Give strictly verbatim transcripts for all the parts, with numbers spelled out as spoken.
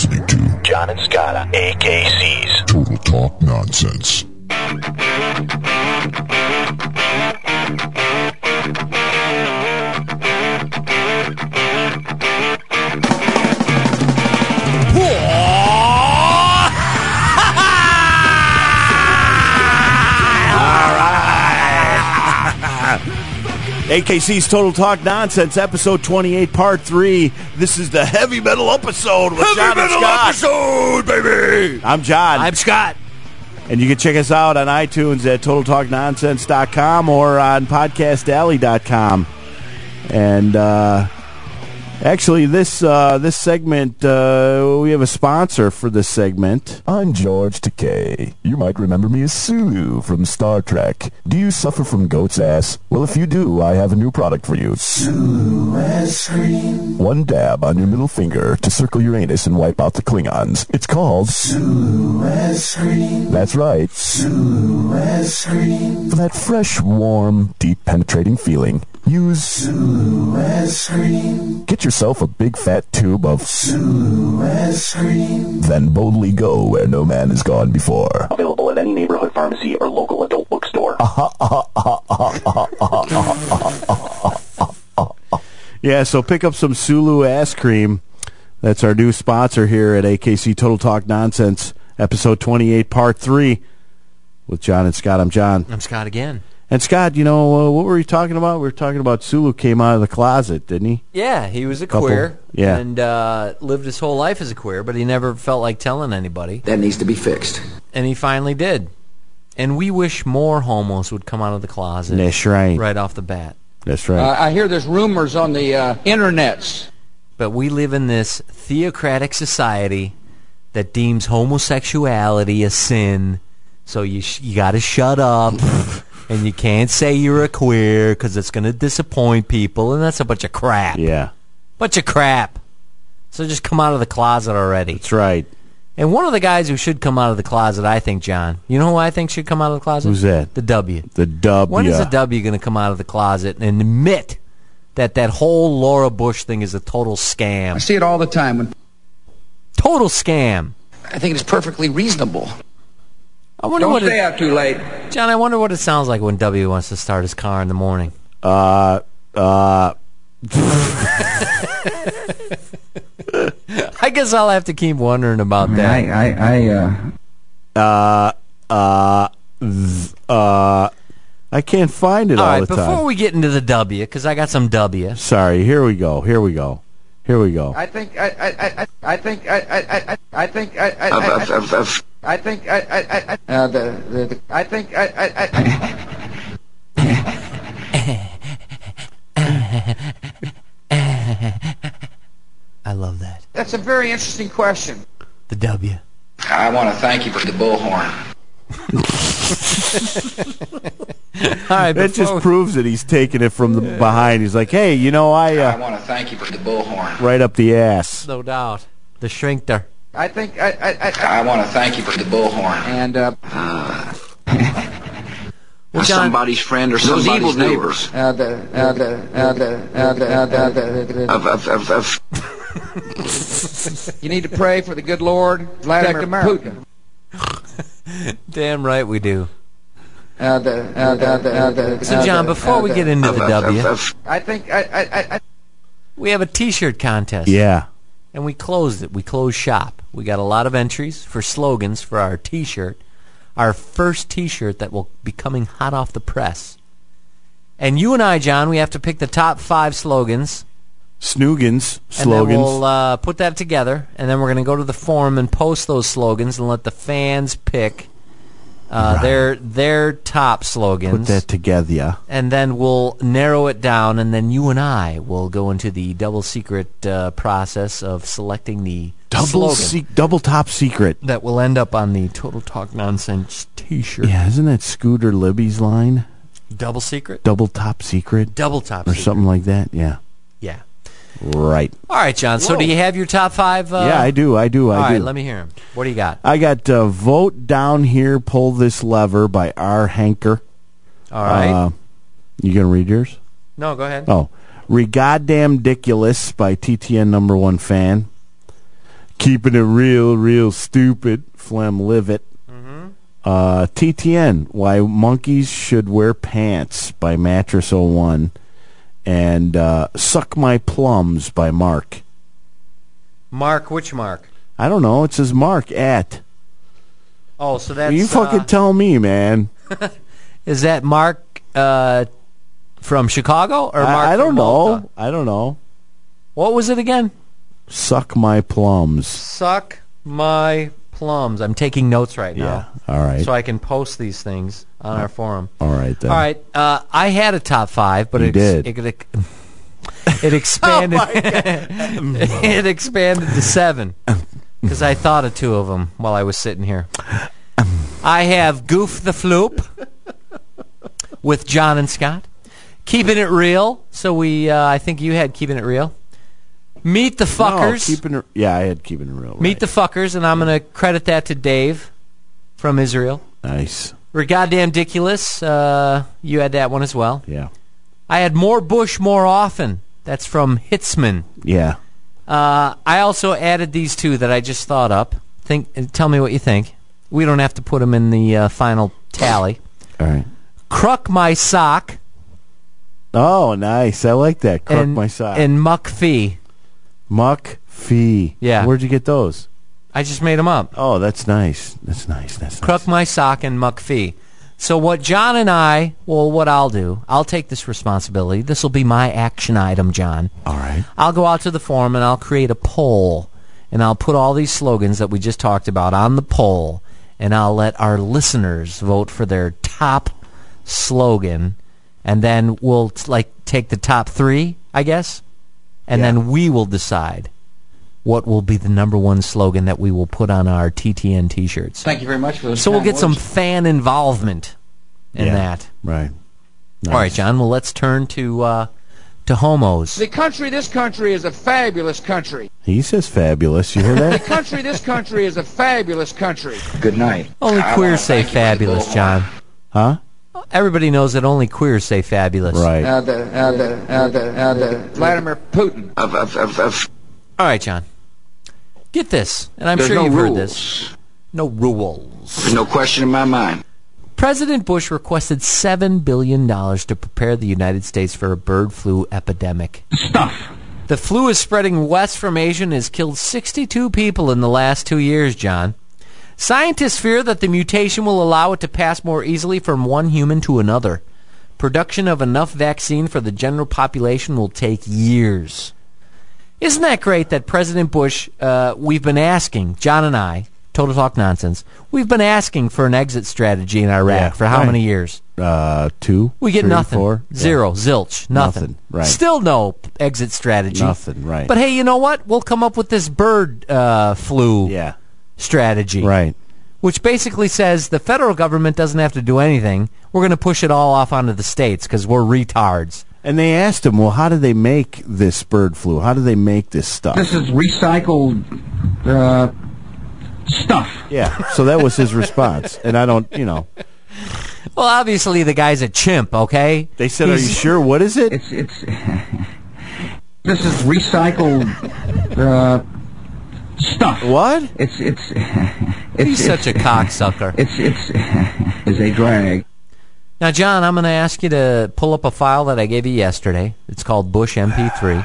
listening to John and Scott, A K C's Total Talk Nonsense. A K C's Total Talk Nonsense, episode twenty-eight, part three. This is the heavy metal episode with heavy John and metal Scott. episode, baby. I'm John. I'm Scott. And you can check us out on iTunes at total talk nonsense dot com or on podcast alley dot com. And uh, actually, this uh, this segment, uh, we have a sponsor for this segment. I'm George Takei. You might remember me as Sulu from Star Trek. Do you suffer from goat's ass? Well, if you do, I have a new product for you. Sulu ass cream. One dab on your middle finger to circle your anus and wipe out the Klingons. It's called Sulu ass cream. That's right. Sulu ass cream. For that fresh, warm, deep penetrating feeling, use Sulu ass cream. Get yourself a big fat tube of Sulu ass cream. Then boldly go where no man has gone before. Available at any neighborhood pharmacy or local adult bookstore. Yeah, so pick up some Sulu ass cream. That's our new sponsor here at A K C Total Talk Nonsense, episode twenty-eight, part three, with John and Scott. I'm John. I'm Scott again. And Scott, you know, uh, what were we talking about? We were talking about Sulu came out of the closet, didn't he? Yeah, he was a Couple, queer. yeah. And uh, lived his whole life as a queer, but he never felt like telling anybody. That needs to be fixed. And he finally did. And we wish more homos would come out of the closet. That's right. Right off the bat. That's right. Uh, I hear there's rumors on the uh, internets. But we live in this theocratic society that deems homosexuality a sin. So you sh- you got to shut up. And you can't say you're a queer because it's going to disappoint people. And that's a bunch of crap. Yeah. Bunch of crap. So just come out of the closet already. That's right. And one of the guys who should come out of the closet, I think, John, you know who I think should come out of the closet? Who's that? The W. The W. When is the W going to come out of the closet and admit that that whole Laura Bush thing is a total scam? I see it all the time. When Total scam. I think it's perfectly reasonable. I wonder Don't what stay it, out too late. John, I wonder what it sounds like when W wants to start his car in the morning. Uh, uh... I guess I'll have to keep wondering about that. I, I, I, uh... Uh, uh, th- uh, I can't find it all, all right, the time. before we get into the W, because I got some W. Sorry, here we go, here we go, here we go. I think, I, I, I, I think, I, I, I, I think, I, I, I, I, I think, I, I, I, uh, the, the, the, I think, I, I, I... I love that. That's a very interesting question. The W. I want to thank you for the bullhorn. All right, That just we... proves that he's taking it from the behind. He's like, hey, you know, I, uh, I want to thank you for the bullhorn. right up the ass. No doubt. The shrinkter. I think, I, I, I, I want to thank you for the bullhorn. and, uh, Well, John, somebody's friend or somebody's neighbors. uh, the, uh, the, uh, the, uh, the, uh, the, the, the, Of, of, of, of. you need to pray for the good Lord, Vladimir Putin. damn right we do. Uh, the, uh, the, the, uh, the, So, uh, John, the, before uh, we the- get into Of, the of, W, of, of. I think, I, I, I, we have a T-shirt contest. Yeah. And we closed it. We closed shop. We got a lot of entries for slogans for our T-shirt. Our first T-shirt that will be coming hot off the press. And you and I, John, we have to pick the top five slogans. Snoogans, And slogans. then we'll uh, put that together. And then we're going to go to the forum and post those slogans and let the fans pick uh, Right. their their top slogans. Put that together. And then we'll narrow it down, and then you and I will go into the double secret uh, process of selecting the Double, slogan se- double top secret. that will end up on the Total Talk Nonsense T-shirt. Yeah, isn't that Scooter Libby's line? Double secret? Double top secret? Double top Or secret. something like that? Yeah. Yeah. Right. All right, John. So Whoa. do you have your top five? Uh, yeah, I do. I do. I all do. right, let me hear them. What do you got? I got uh, Vote Down Here, Pull This Lever by R. Hanker. All right. Uh, you going to read yours? No, go ahead. Oh. Regoddamn Diculous by T T N Number One Fan. Keeping it real, real stupid. Phlegm Livet. Mm-hmm. Uh, T T N, Why Monkeys Should Wear Pants by Mattress oh one. And uh, Suck My Plums by Mark. Mark, which Mark? I don't know. It says Mark at. Oh, so that's... You fucking uh, tell me, man. Is that Mark uh, from Chicago or Mark I, I don't from know. Malta? I don't know. What was it again? Suck My Plums. Suck my plums. I'm taking notes right now. Yeah. All right. So I can post these things on our forum. All right, then. All right. Uh, I had a top five, but You it, did. It, it, it expanded. It expanded to seven because I thought of two of them while I was sitting here. I have Goof the Floop with John and Scott. Keeping It Real. So we, uh, I think you had Keeping It Real. Meet the Fuckers. No, keeping it, yeah, I had Keeping It Real. Meet right. the Fuckers, and I'm going to credit that to Dave from Israel. Nice. We're goddamn ridiculous. Uh, you had that one as well. Yeah. I had More Bush More Often. That's from Hitzman. Yeah. Uh, I also added these two that I just thought up. Think. Tell me what you think. We don't have to put them in the uh, final tally. All right. Cruck My Sock. Oh, nice. I like that. Cruck and, My Sock. And Muck Fee. Muck Fee. Yeah. Where'd you get those? I just made them up. Oh, that's nice. That's nice. That's nice. Cruck My Sock and Muck Fee. So what John and I, well, what I'll do, I'll take this responsibility. This will be my action item, John. All right. I'll go out to the forum and I'll create a poll, and I'll put all these slogans that we just talked about on the poll, and I'll let our listeners vote for their top slogan, and then we'll like take the top three, I guess, and Yeah. then we will decide what will be the number one slogan that we will put on our T T N T-shirts. Thank you very much for those So we'll kind get some words. fan involvement in Yeah. that. Right. Nice. All right, John. Well, let's turn to uh, to homos. The country, this country, is a fabulous country. He says fabulous. You hear The that? country, this country, is a fabulous country. Good night. Only I queers wanna say thank you for the fabulous, bullhorn. John. Huh? Everybody knows that only queers say fabulous. Right. Uh, the, uh, the, uh, the, uh, the Vladimir Putin. Of, of, of, of, All right, John. Get this, and I'm there's sure no you've rules. heard this. No rules. There's no question in my mind. President Bush requested seven billion dollars to prepare the United States for a bird flu epidemic. Stuff. The flu is spreading west from Asia and has killed sixty-two people in the last two years, John. Scientists fear that the mutation will allow it to pass more easily from one human to another. Production of enough vaccine for the general population will take years. Isn't that great that President Bush, uh, we've been asking, John and I, Total Talk Nonsense, we've been asking for an exit strategy in Iraq Yeah, for how right. many years? Uh, two. We get three, nothing. Four. Zero. Yeah. Zilch. Nothing. Nothing, right. Still no exit strategy. Nothing. Right. But hey, you know what? We'll come up with this bird uh, flu yeah. strategy. Right. Which basically says the federal government doesn't have to do anything. We're going to push it all off onto the states because we're retards. And they asked him, well, how do they make this bird flu? How do they make this stuff? This is recycled uh, stuff. Yeah. So that was his response. And I don't, you know. Well, obviously the guy's a chimp, okay? They said, are you He's- sure? What is it? It's it's. This is recycled uh, stuff. What? It's it's. it's He's such a it's, cocksucker. It's it's is a drag. Now, John, I'm going to ask you to pull up a file that I gave you yesterday. It's called Bush M P three.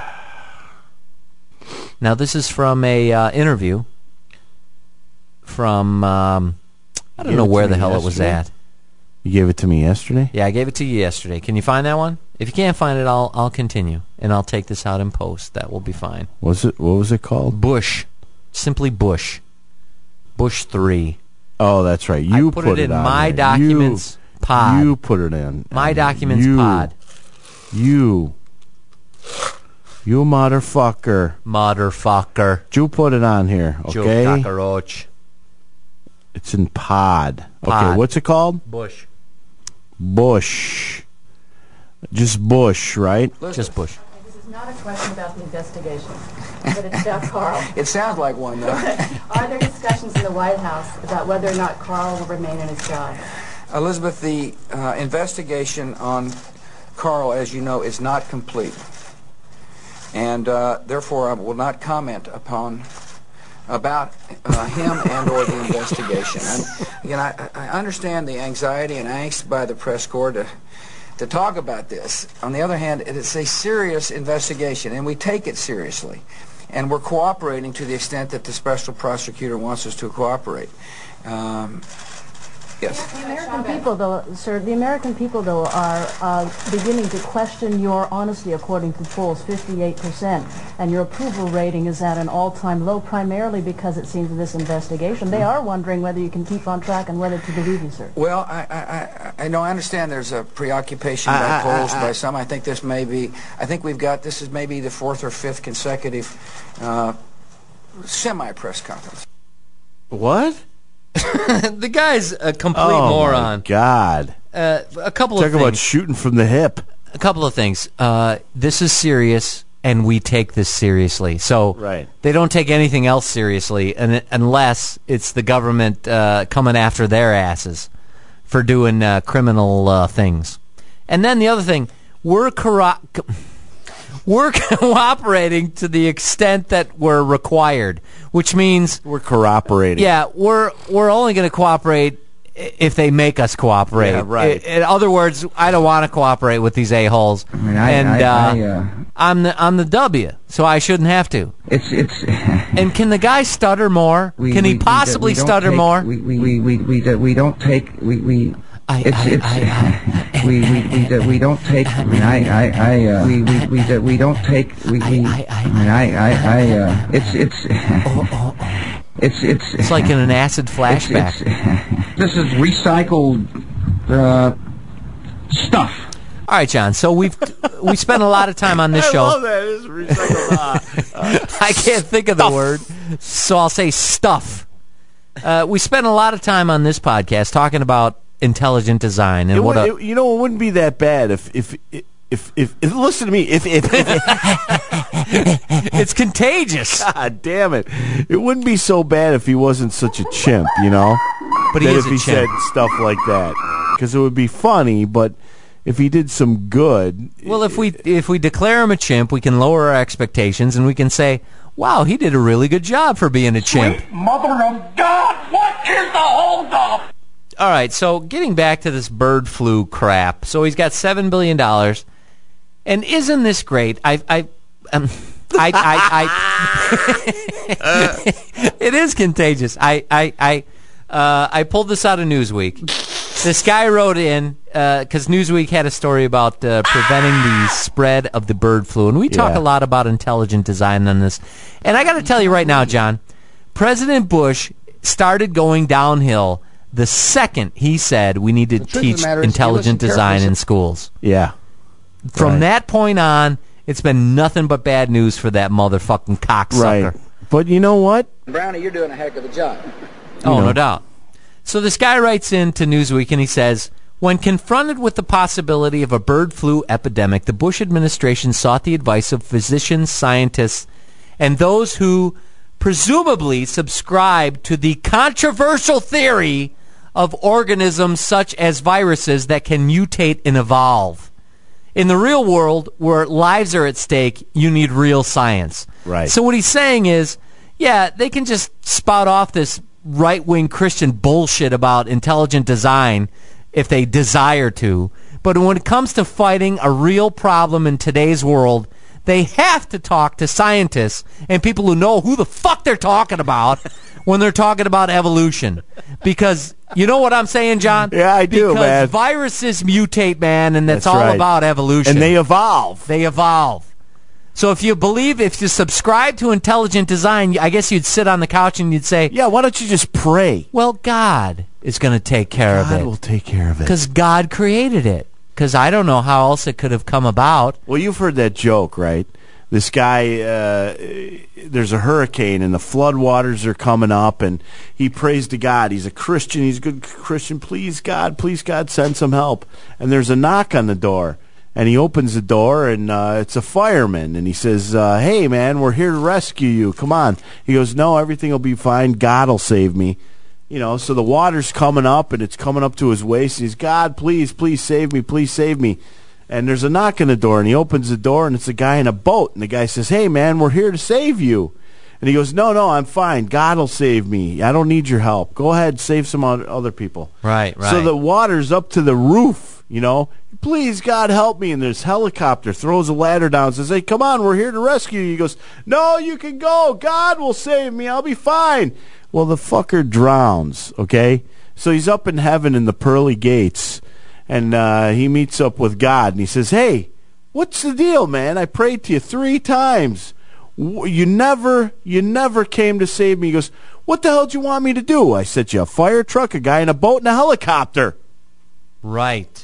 Now, this is from a uh, interview from, um, I don't Gave know it to where the me hell it was yesterday? at. You gave it to me yesterday? Yeah, I gave it to you yesterday. Can you find that one? If you can't find it, I'll I'll continue, and I'll take this out in post. That will be fine. Was it? What was it called? Bush. Simply Bush. Bush three. Oh, that's right. You I put, it in on my there. documents You, pod. You put it in. my And documents you, pod. You. You motherfucker. Motherfucker. You put it on here, Joe okay? cockroach. It's in pod. Pod. Okay, what's it called? Bush. Bush. Just Bush, right? Just Bush. This is not a question about the investigation, but it's about Carl. It sounds like one, though. Are there discussions in the White House about whether or not Carl will remain in his job? Elizabeth, the uh, investigation on Carl, as you know, is not complete. And uh, therefore, I will not comment upon about uh, him and or the investigation. And again, I, I understand the anxiety and angst by the press corps to, to talk about this. On the other hand, it is a serious investigation, and we take it seriously. And we're cooperating to the extent that the special prosecutor wants us to cooperate. Um, Yes. The American people, though, sir, the American people, though, are uh, beginning to question your honesty, according to polls, fifty-eight percent. And your approval rating is at an all-time low, primarily because it seems of this investigation. They are wondering whether you can keep on track and whether to believe you, sir. Well, I, I, I, I know, I understand there's a preoccupation by I, I, polls I, I, by some. I think this may be, I think we've got, this is maybe the fourth or fifth consecutive uh, semi-press conference. What? The guy's a complete oh moron. My God. Uh, a couple Talk of things. about shooting from the hip. A couple of things. Uh, this is serious, and we take this seriously. So right. They don't take anything else seriously, and, unless it's the government uh, coming after their asses for doing uh, criminal uh, things. And then the other thing, we're corro- we're cooperating to the extent that we're required, which means we're cooperating. Yeah, we're we're only going to cooperate if they make us cooperate. Yeah, right. In, in other words, I don't want to cooperate with these a-holes, I mean, I, and I, uh, I, uh, I'm the I'm the W, so I shouldn't have to. It's it's. And can the guy stutter more? We, can he we, possibly we don't stutter take, more? We we we we we, we don't take we we. I, it's, I, it's, I, I, we, we, we, we don't take, I mean, I, I, I, uh, we, we, we, we don't take, we, we, I, I, I mean, I, I, I, uh, it's, it's, oh, oh, oh. it's, it's, It's like in an acid flashback. It's, it's, this is recycled, uh, stuff. All right, John. So we've we spent a lot of time on this I show. love that. It's recycled. uh, uh, I can't think of the word, so I'll say stuff. Uh, we spent a lot of time on this podcast talking about intelligent design and it what would, a, it, you know, it wouldn't be that bad if if if if, if, if listen to me if if, if it's contagious. God damn it, it wouldn't be so bad if he wasn't such a chimp, you know. But he that is if a he chimp. said stuff like that, because it would be funny, but if he did some good, Well, if we if we declare him a chimp, we can lower our expectations and we can say, "Wow, he did a really good job for being a chimp." Mother of God, what is the holdup? All right, so getting back to this bird flu crap. So he's got seven billion dollars, and isn't this great? I, I, um, I, I, I it is contagious. I, I, I, uh, I pulled this out of Newsweek. This guy wrote in because uh, Newsweek had a story about uh, preventing the spread of the bird flu, and we talk Yeah. a lot about intelligent design on this. And I got to tell you right now, John, President Bush started going downhill the second he said we need to truth of teach the matter is, you intelligent listen design carefully, in schools. yeah, From Right. that point on, it's been nothing but bad news for that motherfucking cocksucker. right. But you know what? Brownie, you're doing a heck of a job. Oh, know. no doubt. So this guy writes in to Newsweek and he says, when confronted with the possibility of a bird flu epidemic, the Bush administration sought the advice of physicians, scientists, and those who presumably subscribe to the controversial theory of organisms such as viruses that can mutate and evolve. In the real world, where lives are at stake, you need real science. Right. So what he's saying is, yeah, they can just spout off this right-wing Christian bullshit about intelligent design if they desire to, but when it comes to fighting a real problem in today's world, they have to talk to scientists and people who know who the fuck they're talking about when they're talking about evolution. Because, you know what I'm saying, John? Yeah, I do, because man. viruses mutate, man, and that's, That's all right. about evolution. And they evolve. They evolve. So if you believe, if you subscribe to intelligent design, I guess you'd sit on the couch and you'd say, Yeah, why don't you just pray? well, God is going to take care God of it. will take care of it. Because God created it. Because I don't know how else it could have come about. Well, you've heard that joke, right? This guy, uh, there's a hurricane and the floodwaters are coming up, and he prays to God. He's a Christian. He's a good Christian. Please, God, please, God, send some help. And there's a knock on the door. And he opens the door, and uh, it's a fireman. And he says, uh, hey, man, we're here to rescue you. Come on. He goes, no, everything will be fine. God will save me. You know, so the water's coming up, and it's coming up to his waist. And he's, God, please, please save me. Please save me. And there's a knock on the door, and he opens the door, and it's a guy in a boat. And the guy says, hey, man, we're here to save you. And he goes, no, no, I'm fine. God will save me. I don't need your help. Go ahead, save some other people. Right, right. So the water's up to the roof, you know. Please, God, help me. And this helicopter throws a ladder down and says, hey, come on, we're here to rescue you. He goes, no, you can go. God will save me. I'll be fine. Well, the fucker drowns, okay? So he's up in heaven in the pearly gates, and uh, he meets up with God, and he says, hey, what's the deal, man? I prayed to you three times. You never, you never came to save me. He goes, what the hell did you want me to do? I sent you a fire truck, a guy in a boat, and a helicopter. Right.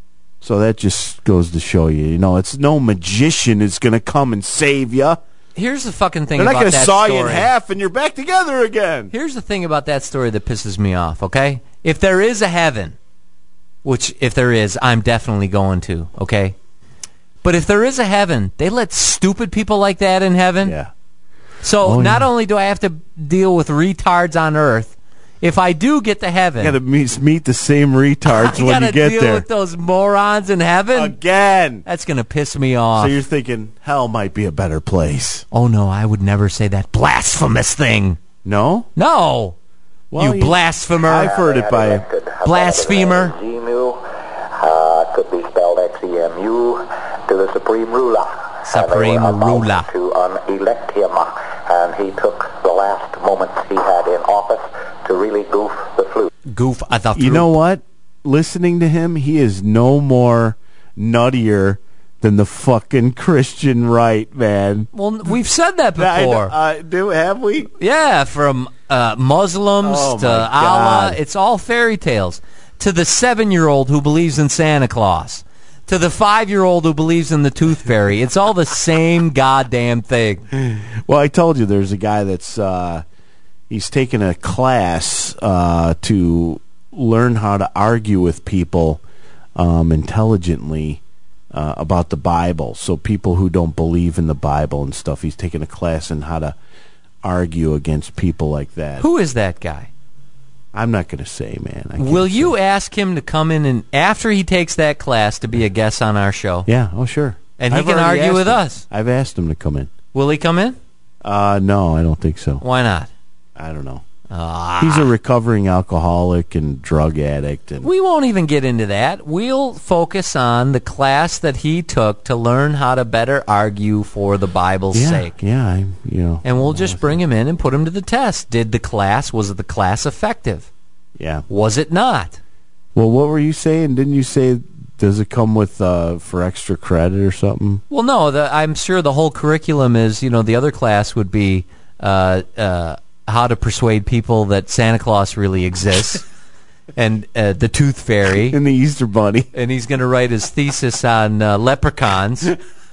So that just goes to show you, you know, it's no magician is going to come and save you. Here's the fucking thing They're about not that saw story. you in half and you're back together again. Here's the thing about that story that pisses me off, okay? If there is a heaven, which if there is, I'm definitely going to, okay? But if there is a heaven, they let stupid people like that in heaven? Yeah. So Oh, not yeah. only do I have to deal with retards on Earth, if I do get to heaven, You got to meet, meet the same retards I when gotta you get deal there. with those morons in heaven? Again. That's going to piss me off. So you're thinking, hell might be a better place. Oh, no, I would never say that blasphemous thing. No? No. Well, you blasphemer. I've heard it by... Blasphemer. Emu, uh, could be spelled X E M U, to the Supreme Ruler. Supreme and they were Ruler. about to unelect him, and he took the last moments he had in office to really goof the flute. Goof at the You know what? Listening to him, he is no more nuttier than the fucking Christian right, man. Well, we've said that I know, before. uh, do have we? Yeah, from uh, Muslims Oh, to my Allah, God. it's all fairy tales. To the seven-year-old who believes in Santa Claus, to the five-year-old who believes in the Tooth Fairy, it's all the same goddamn thing. Well, I told you there's a guy that's uh, he's taking a class uh, to learn how to argue with people um, intelligently uh, about the Bible. So people who don't believe in the Bible and stuff, he's taking a class in how to argue against people like that. Who is that guy? I'm not going to say, man. I can't Will say. you ask him to come in and after he takes that class to be a guest on our show? Yeah. Oh, sure. And he I've can already argue asked with him. us. I've asked him to come in. Will he come in? Uh, no, I don't think so. Why not? I don't know. Ah. He's a recovering alcoholic and drug addict, and We won't even get into that. We'll focus on the class that he took to learn how to better argue for the Bible's yeah, sake. yeah, I, you know, And we'll just bring him in and put him to the test. Did the class, was the class effective? yeah. Was it not? Well, what were you saying? Didn't you say does it come with uh, for extra credit or something? Well, no, the, I'm sure the whole curriculum is, you know, the other class would be uh, uh, how to persuade people that Santa Claus really exists and uh, the Tooth Fairy. And the Easter Bunny. And he's going to write his thesis on uh, leprechauns.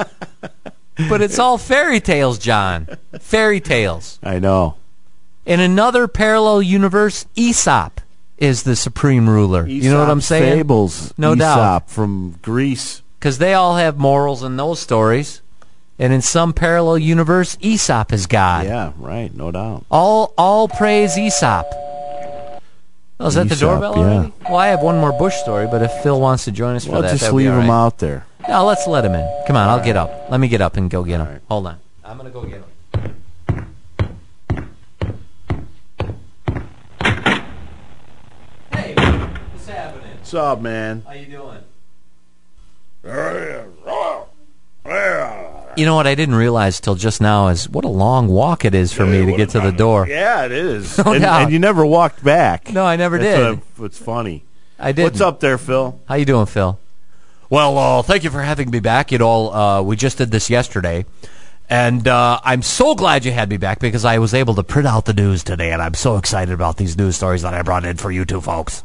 But it's all fairy tales, John. Fairy tales. I know. In another parallel universe, Aesop is the supreme ruler. you know what I'm Aesop's saying? Fables. No Aesop doubt. from Greece. Because they all have morals in those stories. And in some parallel universe, Aesop is God. Yeah, right. No doubt. All all praise Aesop. Oh, is that the Aesop, doorbell already? Well, I have one more Bush story, but if Phil wants to join us for Well, that, just that'd be leave all him right. out there. No, let's let him in. Come on, I'll get up. Let me get up and go get him. Hold on. I'm going to go get him. Hey, what's happening? What's up, man? How you doing? You know what I didn't realize till just now is what a long walk it is for me to get to the door. Yeah, it is. No and, doubt. and you never walked back. No, I never That's did. what I- What's funny. I did. What's up there, Phil? How you doing, Phil? Well, uh, thank you for having me back. You know, uh, we just did this yesterday, and uh, I'm so glad you had me back because I was able to print out the news today, and I'm so excited about these news stories that I brought in for you two folks.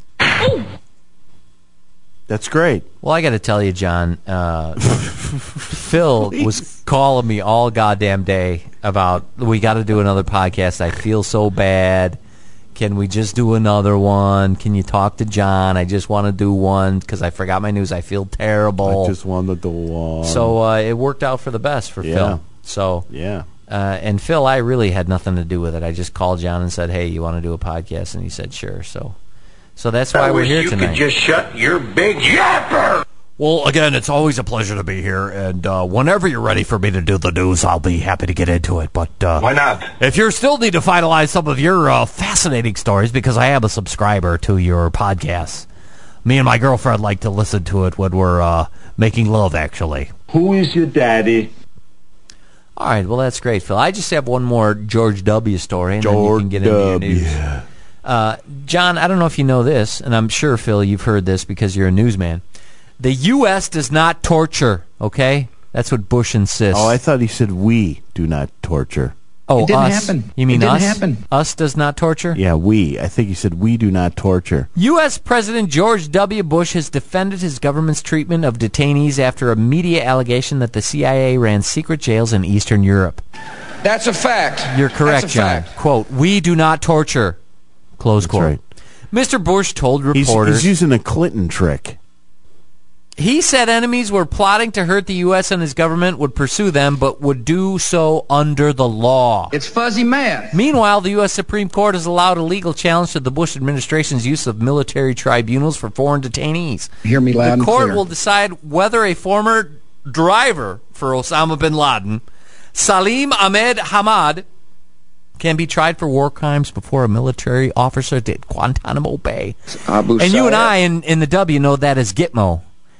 That's great. Well, I got to tell you, John, uh, Phil was calling me all goddamn day about, we got to do another podcast. I feel so bad. Can we just do another one? Can you talk to John? I just want to do one because I forgot my news. I feel terrible. I just wanted to one. So uh, it worked out for the best for Yeah. Phil. So yeah. Uh, and Phil, I really had nothing to do with it. I just called John and said, "Hey, you want to do a podcast?" And he said, "Sure." So, so that's why I we're wish here you tonight. could just shut your big yapper. Well, again, it's always a pleasure to be here, and uh, whenever you're ready for me to do the news, I'll be happy to get into it. But uh, Why not? if you still need to finalize some of your uh, fascinating stories, because I am a subscriber to your podcast, me and my girlfriend like to listen to it when we're uh, making love, actually. Who is your daddy? All right, well, that's great, Phil. I just have one more George W. story, and George then you can get into your W. news. Uh, John, I don't know if you know this, and I'm sure, Phil, you've heard this because you're a newsman. The U S does not torture, okay? That's what Bush insists. Oh, I thought he said we do not torture. Oh, It didn't us. happen. You mean It didn't us? happen. Us does not torture? Yeah, we. I think he said we do not torture. U S. President George W. Bush has defended his government's treatment of detainees after a media allegation that the C I A ran secret jails in Eastern Europe. That's a fact. You're correct, That's a John. fact. Quote, we do not torture. Close That's quote. right. Mister Bush told He's, reporters... he's using a Clinton trick. He said enemies were plotting to hurt the U S and his government would pursue them, but would do so under the law. It's fuzzy math. Meanwhile, the U S. Supreme Court has allowed a legal challenge to the Bush administration's use of military tribunals for foreign detainees. Hear me loud The and court clear. will decide whether a former driver for Osama bin Laden, Salim Ahmed Hamad, can be tried for war crimes before a military officer at Guantanamo Bay. Abu And you and Sayyaf. I in, in the W know that as Gitmo.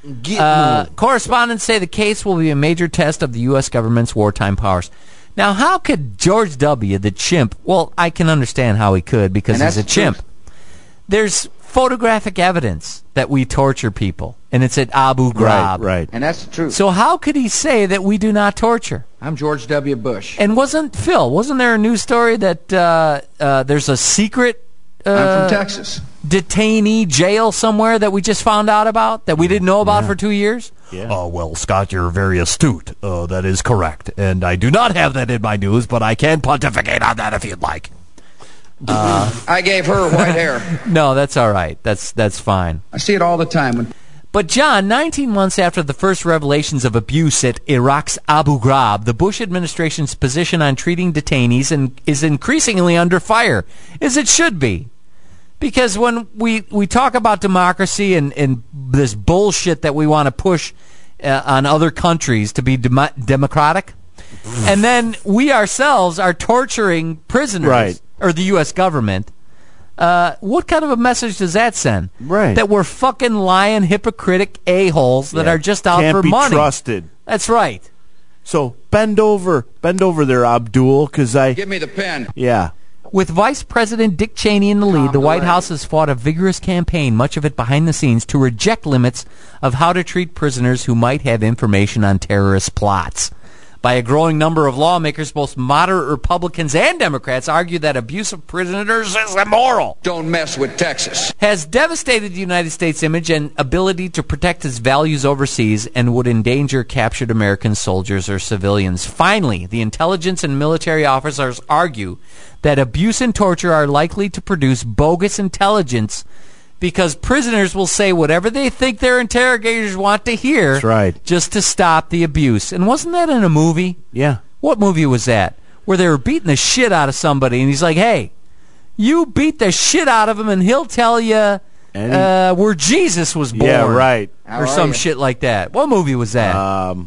Uh, correspondents say the case will be a major test of the U S government's wartime powers. Now, how could George W., the chimp, well, I can understand how he could because And he's a that's the chimp. truth. There's photographic evidence that we torture people, and it's at Abu Ghraib. Right, right. And that's the truth. So how could he say that we do not torture? I'm George W. Bush. And wasn't, Phil, wasn't there a news story that uh, uh, there's a secret uh, I'm from Texas. detainee jail somewhere that we just found out about, that we didn't know about for two years? Yeah. Uh, well, Scott, you're very astute. Uh, that is correct. And I do not have that in my news, but I can pontificate on that if you'd like. I gave her white hair. No, that's all right. That's that's fine. I see it all the time. When But John, nineteen months after the first revelations of abuse at Iraq's Abu Ghraib, the Bush administration's position on treating detainees in, is increasingly under fire, as it should be. Because when we, we talk about democracy and, and this bullshit that we want to push uh, on other countries to be dem- democratic, and then we ourselves are torturing prisoners, Right. or the U S government, uh, what kind of a message does that send? Right. That we're fucking lying, hypocritic a-holes that Yeah. are just out Can't for be money. trusted. That's right. So bend over, bend over there, Abdul, because I, give me the pen. yeah. With Vice President Dick Cheney in the lead, the Calm White delay. House has fought a vigorous campaign, much of it behind the scenes, to reject limits of how to treat prisoners who might have information on terrorist plots. By a growing number of lawmakers, both moderate Republicans and Democrats argue that abuse of prisoners is immoral, Don't mess with Texas. has devastated the United States' image and ability to protect its values overseas, and would endanger captured American soldiers or civilians. Finally, the intelligence and military officers argue that abuse and torture are likely to produce bogus intelligence because prisoners will say whatever they think their interrogators want to hear, That's right. just to stop the abuse. And wasn't that in a movie? Yeah. What movie was that? Where they were beating the shit out of somebody, and he's like, hey, you beat the shit out of him, and he'll tell you And he- uh, where Jesus was born. Yeah, right. How Or are some you? shit like that. What movie was that? Um,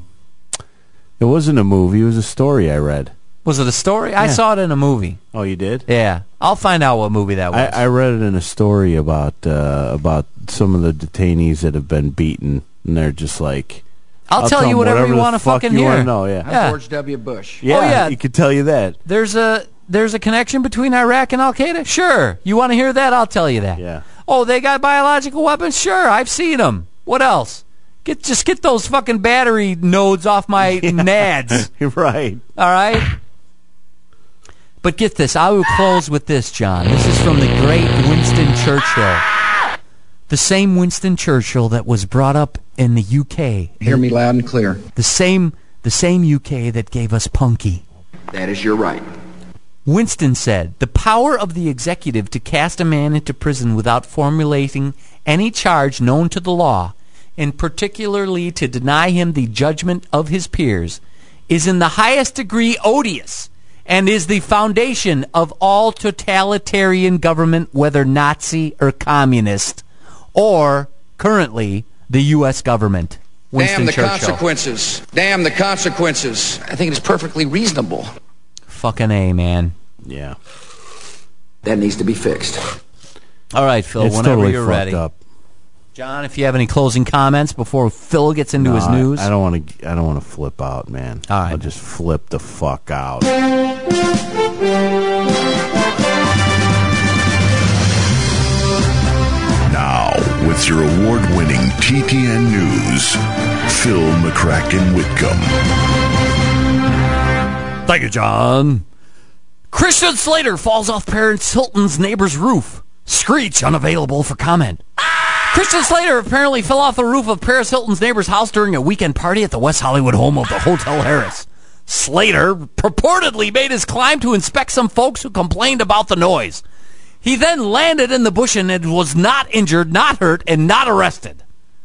it wasn't a movie. It was a story I read. was it a story? I yeah. saw it in a movie. Oh, you did? Yeah. I'll find out what movie that was. I, I read it in a story about uh, about some of the detainees that have been beaten, and they're just like, I'll, tell you them whatever, you the want to fuck fucking you hear. wanna know. Yeah, I'm Yeah. George W. Bush. yeah, Oh, yeah. he could tell you that. There's a there's a connection between Iraq and Al Qaeda. Sure. You want to hear that? I'll tell you that. Yeah. Oh, they got biological weapons. Sure, I've seen them. What else? Get just get those fucking battery nodes off my nads. You're right. All right. But get this. I will close with this, John. This is from the great Winston Churchill. The same Winston Churchill that was brought up in the U K. Hear me loud and clear. The same the same U K that gave us Punky. That is your right. Winston said, the power of the executive to cast a man into prison without formulating any charge known to the law, and particularly to deny him the judgment of his peers, is in the highest degree odious, and is the foundation of all totalitarian government, whether Nazi or communist, or, currently, the U S government. Winston Damn the Churchill. consequences. Damn the consequences. I think it is perfectly reasonable. Fucking A, man. Yeah. That needs to be fixed. All right, Phil, It's whenever totally you're fucked ready. up. John, if you have any closing comments before Phil gets into No, his I- news. I, don't want to. I don't want to flip out, man. All right. I'll just flip the fuck out. Now, with your award-winning T T N News, Phil McCracken Whitcomb. Thank you, John. Christian Slater falls off Paris Hilton's neighbor's roof. Screech unavailable for comment. Christian Slater apparently fell off the roof of Paris Hilton's neighbor's house during a weekend party at the West Hollywood home of the Hotel Harris. Slater purportedly made his climb to inspect some folks who complained about the noise. He then landed in the bush and was not injured, not hurt, and not arrested.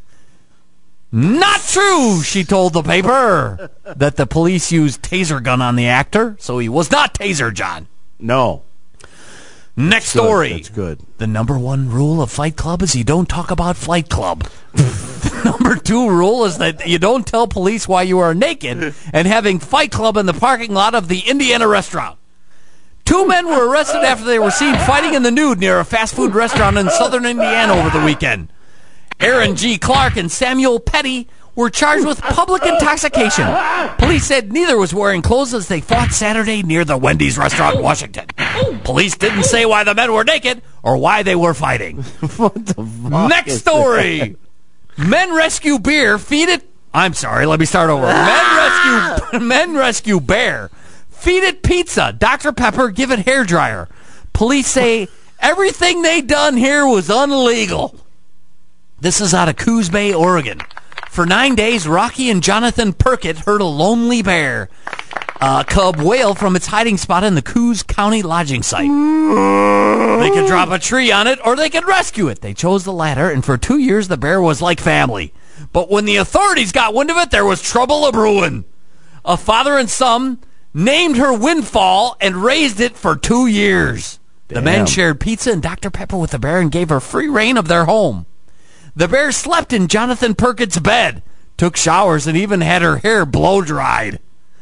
Not true, she told the paper, that the police used taser gun on the actor, so he was not tasered, John. No. Next Good. story. That's good. The number one rule of Fight Club is you don't talk about Fight Club. The number two rule is that you don't tell police why you are naked and having Fight Club in the parking lot of the Indiana restaurant. Two men were arrested after they were seen fighting in the nude near a fast food restaurant in southern Indiana over the weekend. Aaron G. Clark and Samuel Petty were charged with public intoxication. Police said neither was wearing clothes as they fought Saturday near the Wendy's restaurant in Washington. Police didn't say why the men were naked or why they were fighting. What the fuck? Next is story. Men rescue bear, feed it... I'm sorry, let me start over. Men rescue men rescue bear, feed it pizza, Doctor Pepper, give it hairdryer. Police say everything they done here was illegal. This is out of Coos Bay, Oregon. For nine days, Rocky and Jonathan Perkett heard a lonely bear uh, cub wail from its hiding spot in the Coos County lodging site. They could drop a tree on it, or they could rescue it. They chose the latter, and for two years, the bear was like family. But when the authorities got wind of it, there was trouble a-brewing. A father and son named her Windfall and raised it for two years. The Damn. men shared pizza and Doctor Pepper with the bear and gave her free reign of their home. The bear slept in Jonathan Perkett's bed, took showers, and even had her hair blow-dried.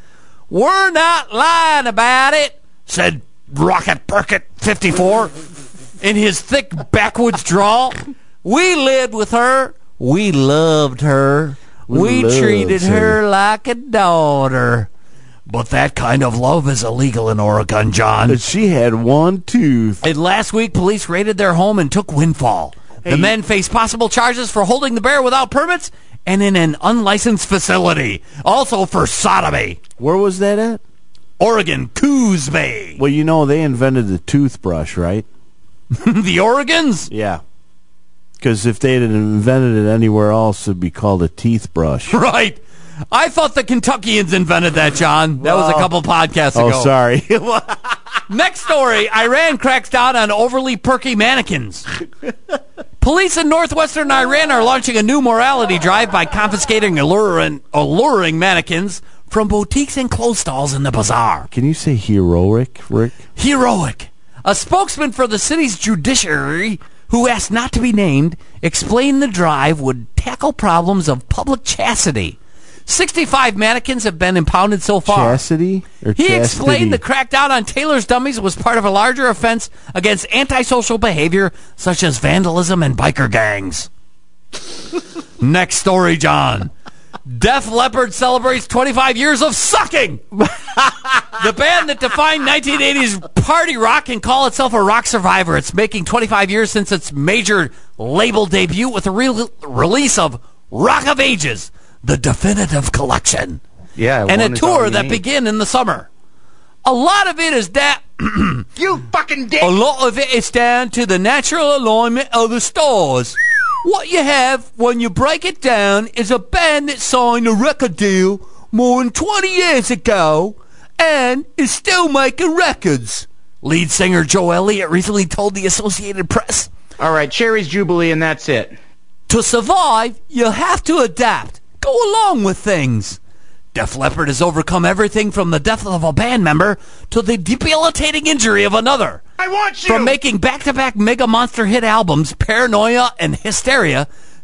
We're not lying about it, said Rocket Perkett, fifty-four, in his thick backwoods drawl. We lived with her. We loved her. We, We treated loved her her. like a daughter. But that kind of love is illegal in Oregon, John. But she had one tooth. And last week, police raided their home and took Windfall. The Hey. men face possible charges for holding the bear without permits and in an unlicensed facility. Also for sodomy. Where was that at? Oregon, Coos Bay. Well, you know, they invented the toothbrush, right? The Oregons? Yeah. Because if they had invented it anywhere else, it'd be called a teeth brush. Right. I thought the Kentuckians invented that, John. That was a Oh. couple podcasts ago. Oh, sorry. Next story. Iran cracks down on overly perky mannequins. Police in northwestern Iran are launching a new morality drive by confiscating alluring, alluring mannequins from boutiques and clothes stalls in the bazaar. Can you say heroic, Rick? Heroic. A spokesman for the city's judiciary, who asked not to be named, explained the drive would tackle problems of public chastity. sixty-five mannequins have been impounded so far. Chastity? Or He chastity? explained the crackdown on Taylor's dummies was part of a larger offense against antisocial behavior such as vandalism and biker gangs. Next story, John. Def Leppard celebrates twenty-five years of sucking. The band that defined nineteen eighties party rock can call itself a rock survivor. It's making twenty-five years since its major label debut with the re- release of Rock of Ages, the definitive collection. Yeah, and a one is all tour you that need. began in the summer. A lot of it is that You fucking dick! a lot of it is down to the natural alignment of the stars. What you have when you break it down is a band that signed a record deal more than twenty years ago and is still making records. Lead singer Joe Elliott recently told the Associated Press, All right, Cherry's Jubilee, and that's it. to survive, you have to adapt. Go along with things. Def Leppard has overcome everything from the death of a band member to the debilitating injury of another. I want you! From making back-to-back mega monster hit albums, Paranoia and Hysteria,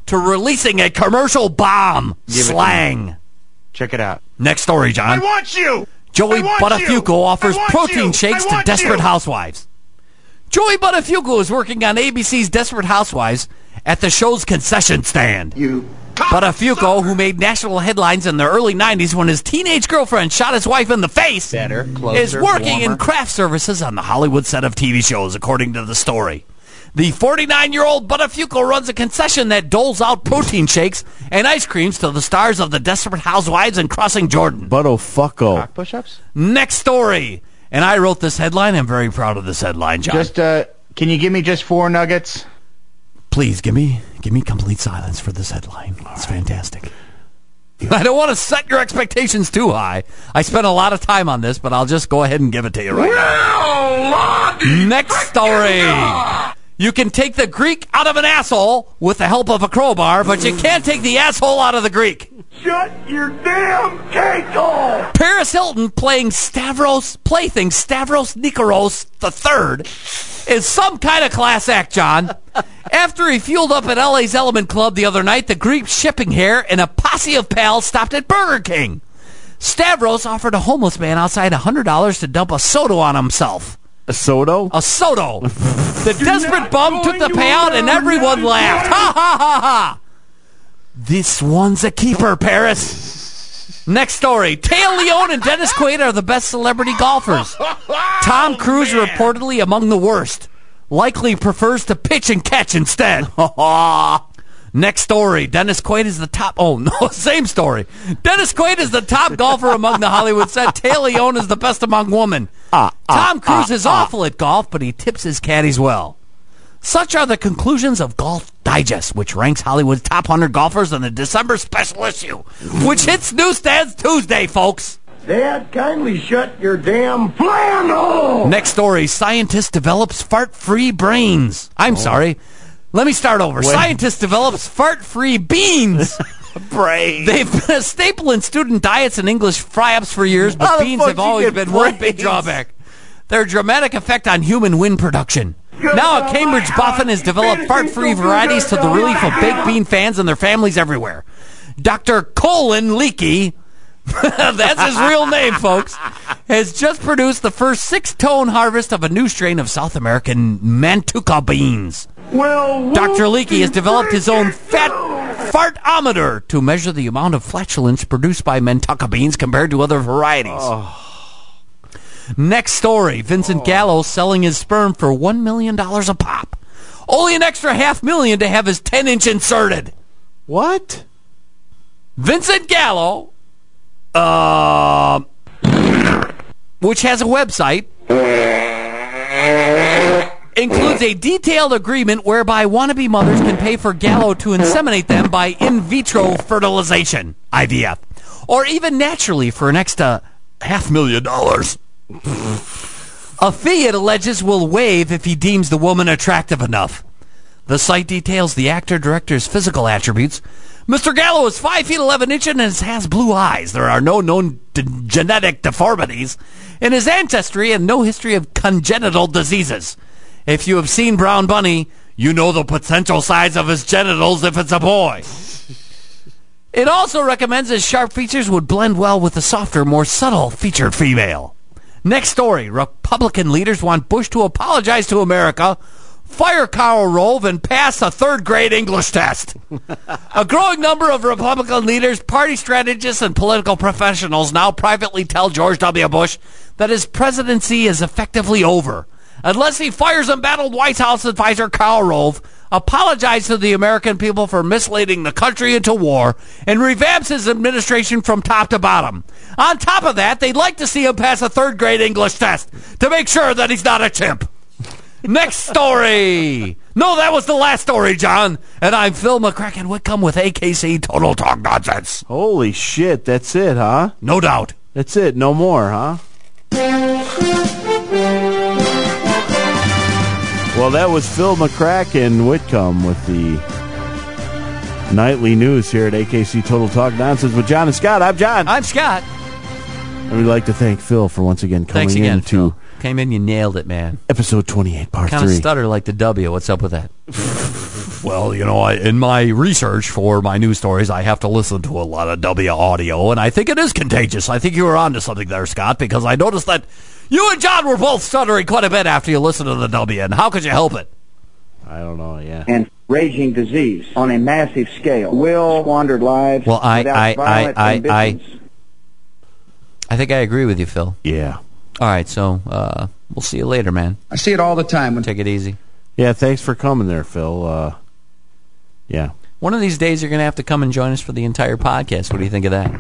to releasing a commercial bomb. Give it to Slang. me. Check it out. Next story, John. I want you! Joey I want Buttafuoco you! offers I want protein you! shakes I to want desperate you! housewives. Joey Buttafuoco is working on A B C's Desperate Housewives at the show's concession stand. You Buttafuoco, who made national headlines in the early nineties when his teenage girlfriend shot his wife in the face, Better, closer, is working warmer. in craft services on the Hollywood set of T V shows, according to the story. The forty-nine-year-old Buttafuoco runs a concession that doles out protein shakes and ice creams to the stars of the Desperate Housewives and Crossing Jordan. Buttafuoco. Cock push-ups? Next story. And I wrote this headline. I'm very proud of this headline, John. Just, uh, can you give me just four nuggets? Please give me give me complete silence for this headline. It's fantastic. I don't want to set your expectations too high. I spent a lot of time on this, but I'll just go ahead and give it to you right now. Next story. You can take the Greek out of an asshole with the help of a crowbar, but you can't take the asshole out of the Greek. Shut your damn cake hole! Paris Hilton playing Stavros, plaything Stavros Nikoros the Third is some kind of class act, John. After he fueled up at L A's Element Club the other night, the Greek shipping hair and a posse of pals stopped at Burger King. Stavros offered a homeless man outside one hundred dollars to dump a soda on himself. A soda? A soda. The desperate bum took the payout and everyone laughed. Ha ha ha ha. This one's a keeper, Paris. Next story. Téa Leon and Dennis Quaid are the best celebrity golfers. Tom Cruise reportedly among the worst. Likely prefers to pitch and catch instead. Next story. Dennis Quaid is the top... Oh, no, same story. Dennis Quaid is the top golfer among the Hollywood set. Téa Leon is the best among women. Ah, Tom ah, Cruise ah, is ah. awful at golf, but he tips his caddies well. Such are the conclusions of Golf Digest, which ranks Hollywood's top one hundred golfers in the December special issue, which hits newsstands Tuesday, folks. Dad, kindly shut your damn flannel! Next story. Scientist develops fart-free brains. I'm Oh. sorry. Let me start over. Wait. Scientist develops fart-free beans. Brains. They've been a staple in student diets and English fry-ups for years, but How the beans fuck have you always get been one big brains? drawback. Their dramatic effect on human wind production. Now, a Cambridge boffin has developed fart-free varieties to the relief of baked bean fans and their families everywhere. Doctor Colin Leakey, that's his real name, folks, has just produced the first six-tone harvest of a new strain of South American Mantuca beans. Well, Doctor Leakey has developed his own fat fartometer to measure the amount of flatulence produced by Mantuca beans compared to other varieties. Next story. Vincent Gallo selling his sperm for one million dollars a pop. Only an extra half million to have his ten-inch inserted. What? Vincent Gallo, uh, which has a website, includes a detailed agreement whereby wannabe mothers can pay for Gallo to inseminate them by in vitro fertilization, I V F, or even naturally for an extra half million dollars. A fee, it alleges, will waive if he deems the woman attractive enough. The site details the actor-director's physical attributes. Mister Gallo is five feet eleven inches and has blue eyes. There are no known d- genetic deformities in his ancestry and no history of congenital diseases. If you have seen Brown Bunny, you know the potential size of his genitals if it's a boy. It also recommends his sharp features would blend well with the softer, more subtle featured female. Next story. Republican leaders want Bush to apologize to America, fire Karl Rove, and pass a third-grade English test. A growing number of Republican leaders, party strategists, and political professionals now privately tell George W. Bush that his presidency is effectively over unless he fires embattled White House advisor Karl Rove, apologizes to the American people for misleading the country into war, and revamps his administration from top to bottom. On top of that, they'd like to see him pass a third-grade English test to make sure that he's not a chimp. Next story. No, that was the last story, John. And I'm Phil McCracken Whitcomb with A K C Total Talk Nonsense. Holy shit, that's it, huh? No doubt. That's it, no more, huh? Well, that was Phil McCracken Whitcomb with the nightly news here at A K C Total Talk Nonsense with John and Scott. I'm John. I'm Scott. And we'd like to thank Phil for once again coming Thanks again, in to Phil. Came in, you nailed it, man. episode twenty-eight, part Kind of three. stutter like the W. What's up with that? Well, you know, I, in my research for my news stories, I have to listen to a lot of W audio, and I think it is contagious. I think you were onto something there, Scott, because I noticed that you and John were both stuttering quite a bit after you listened to the W, and how could you help it? I don't know, yeah. And raging disease on a massive scale. Will squandered lives well, I, without I, violent I, I, ambitions. I, I think I agree with you, Phil. Yeah. All right, so uh, we'll see you later, man. I see it all the time. When Take it easy. Yeah, thanks for coming there, Phil. Uh, yeah. One of these days, you're going to have to come and join us for the entire podcast. What do you think of that?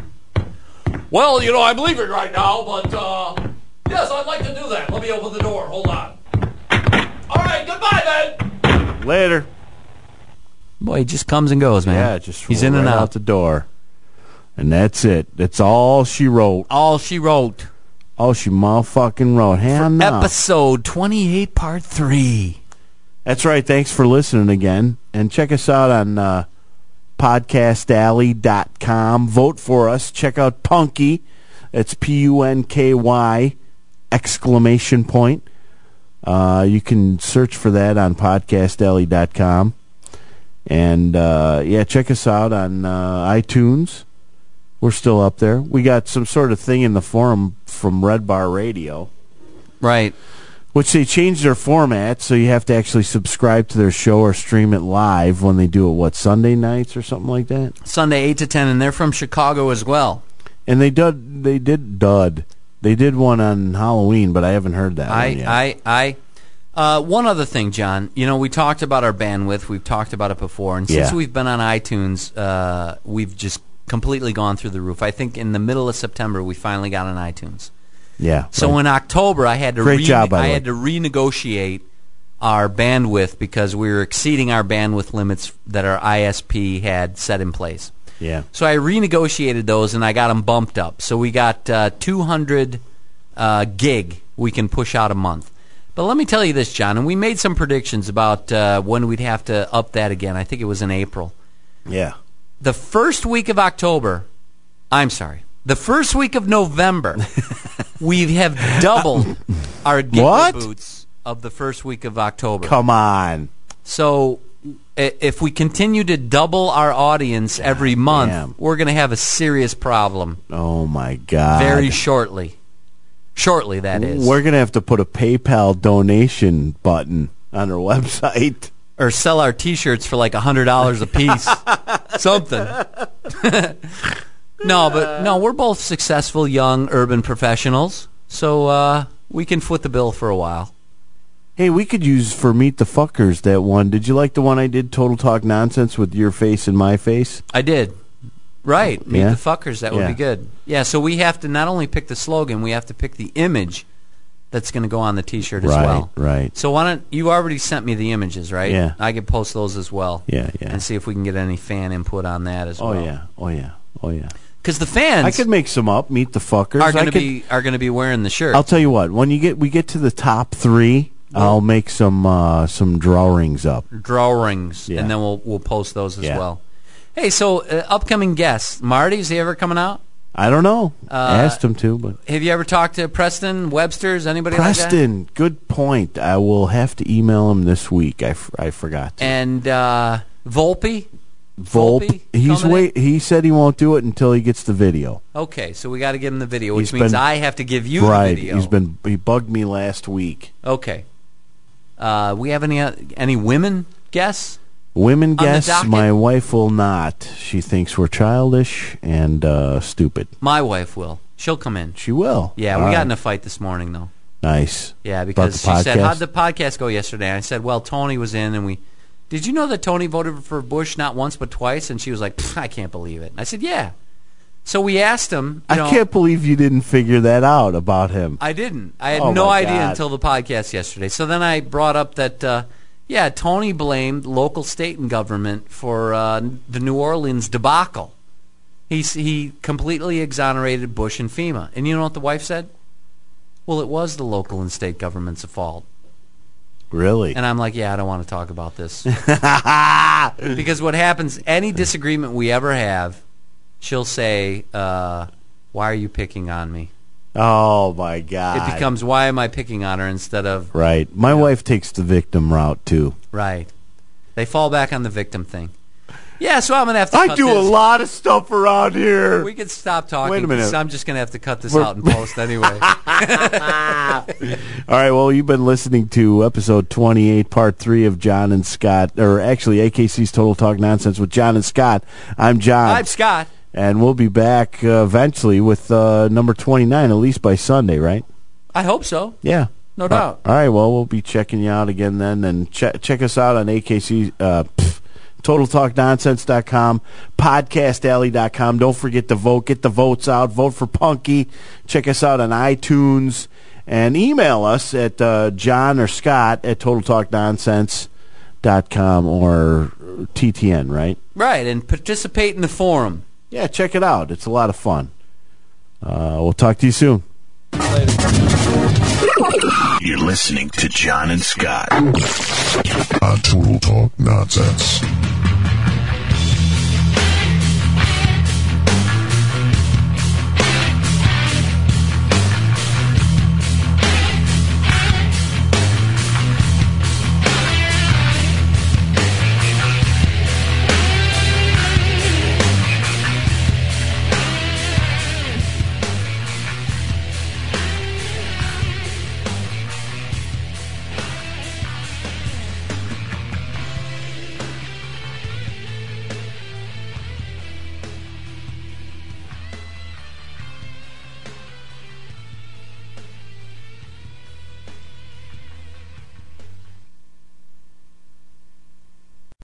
Well, you know, I'm leaving right now, but uh, yes, I'd like to do that. Let me open the door. Hold on. All right, goodbye, then. Later. Boy, he just comes and goes, man. Yeah, just he's in right and out. out the door. And that's it. That's all she wrote. All she wrote. All she motherfucking wrote. Hell no. Episode twenty-eight, part three. That's right. Thanks for listening again. And check us out on uh, podcast alley dot com. Vote for us. Check out Punky. It's P U N K Y exclamation point. Uh, you can search for that on podcast alley dot com. And, uh, yeah, check us out on uh, iTunes. We're still up there. We got some sort of thing in the forum from Red Bar Radio. Right. Which they changed their format, so you have to actually subscribe to their show or stream it live when they do it, what, Sunday nights or something like that? Sunday, eight to ten, and they're from Chicago as well. And they did, they did dud. They did one on Halloween, but I haven't heard that I, one yet. I, I, uh, one other thing, John. You know, we talked about our bandwidth. We've talked about it before. And since Yeah. we've been on iTunes, uh, we've just completely gone through the roof. I think in the middle of September, we finally got on iTunes. Yeah. So right. in October, I had to Great re- job, by the I way. had to renegotiate our bandwidth because we were exceeding our bandwidth limits that our I S P had set in place. Yeah. So I renegotiated those and I got them bumped up. So we got uh, two hundred uh, gig we can push out a month. But let me tell you this, John, and we made some predictions about uh, when we'd have to up that again. I think it was in April. Yeah. The first week of October, I'm sorry, the first week of November, we have doubled our gig What? boots of the first week of October. Come on. So i- if we continue to double our audience every month, damn. we're going to have a serious problem Oh, my God. very shortly. Shortly, that is. We're going to have to put a PayPal donation button on our website. Or sell our T-shirts for like one hundred dollars a piece. Something. No, but no, we're both successful young urban professionals, so uh, we can foot the bill for a while. Hey, we could use for Meet the Fuckers that one. Did you like the one I did, Total Talk Nonsense, with your face and my face? I did. Right. Meet Yeah? the fuckers. That would Yeah. be good. Yeah, so we have to not only pick the slogan, we have to pick the image that's going to go on the T-shirt as Right, well. right. So why don't you already sent me the images, right? Yeah. I can post those as well. Yeah, yeah. And see if we can get any fan input on that as Oh, well. yeah. Oh, yeah. Oh, yeah. Because the fans I could make some up, Meet the Fuckers. are I going to could- be are going to be wearing the shirt. I'll tell you what. When you get we get to the top three, I'll make some uh, some drawings up. Drawings, Yeah. and then we'll we'll post those as Yeah. well. Hey, so uh, upcoming guests, Marty, is he ever coming out? I don't know. Uh, Asked him to, but Have you ever talked to Preston Webster's? Anybody like that? Preston, good point. I will have to email him this week. I, f- I forgot. To. And uh, Volpe? Volpe, Volpe he's coming wait. He said he won't do it until he gets the video. Okay, so we got to give him the video, which He's means been- I have to give you right. the video. He's been he bugged me last week. Okay. Uh, we have any uh, any women guests? Women the guess docket? my wife will not. She thinks we're childish and uh, stupid. My wife will. She'll come in. She will. Yeah, we All got right. in a fight this morning, though. Nice. Yeah, About because the she said, podcast? how'd the podcast go yesterday? And I said, well, Tony was in, and we... Did you know that Tony voted for Bush not once but twice? And she was like, "Pfft, I can't believe it. And I said, yeah. So we asked him... You I know, can't believe you didn't figure that out about him. I didn't. I had Oh, no my idea God. until the podcast yesterday. So then I brought up that, uh, yeah, Tony blamed local state and government for uh, the New Orleans debacle. He, he completely exonerated Bush and FEMA. And you know what the wife said? Well, it was the local and state government's fault. Really? And I'm like, yeah, I don't want to talk about this. Because what happens, any disagreement we ever have, she'll say, uh, why are you picking on me? Oh, my God. It becomes, why am I picking on her instead of... Right. My wife takes the victim route, too. Right. They fall back on the victim thing. Yeah, so I'm gonna have to. I cut do this. a lot of stuff around here. We can stop talking. Wait a minute. 'cause I'm just gonna have to cut this We're- out and post anyway. All right, well, you've been listening to episode twenty-eight, part three of John and Scott, or actually A K C's Total Talk Nonsense with John and Scott. I'm John. I'm Scott. And we'll be back uh, eventually with uh, number twenty-nine, at least by Sunday, right? I hope so. Yeah. No doubt. Uh, all right, well, we'll be checking you out again then. And check check us out on A K C, uh, pff, total talk nonsense dot com, podcast alley dot com. Don't forget to vote. Get the votes out. Vote for Punky. Check us out on iTunes. And email us at uh, John or Scott at total talk nonsense dot com or T T N, right? Right, and participate in the forum. Yeah, check it out. It's a lot of fun. Uh, we'll talk to you soon. You're listening to John and Scott on Total Talk Nonsense.